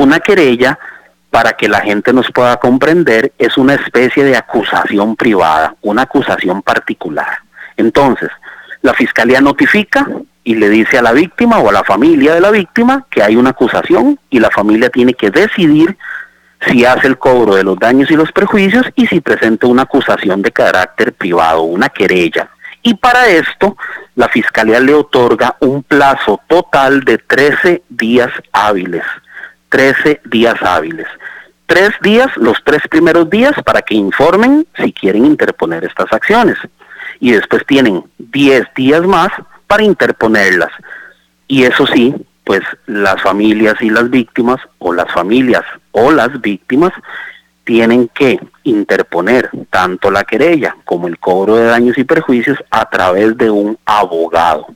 Una querella, para que la gente nos pueda comprender, es una especie de acusación privada, una acusación particular. Entonces, la fiscalía notifica y le dice a la víctima o a la familia de la víctima que hay una acusación, y la familia tiene que decidir si hace el cobro de los daños y los perjuicios y si presenta una acusación de carácter privado, una querella. Y para esto, la fiscalía le otorga un plazo total de 13 días hábiles. 13 días hábiles. 3 días, los 3 primeros días, para que informen si quieren interponer estas acciones. Y después tienen 10 días más para interponerlas. Y eso sí, pues las familias y las víctimas, o las familias o las víctimas, tienen que interponer tanto la querella como el cobro de daños y perjuicios a través de un abogado.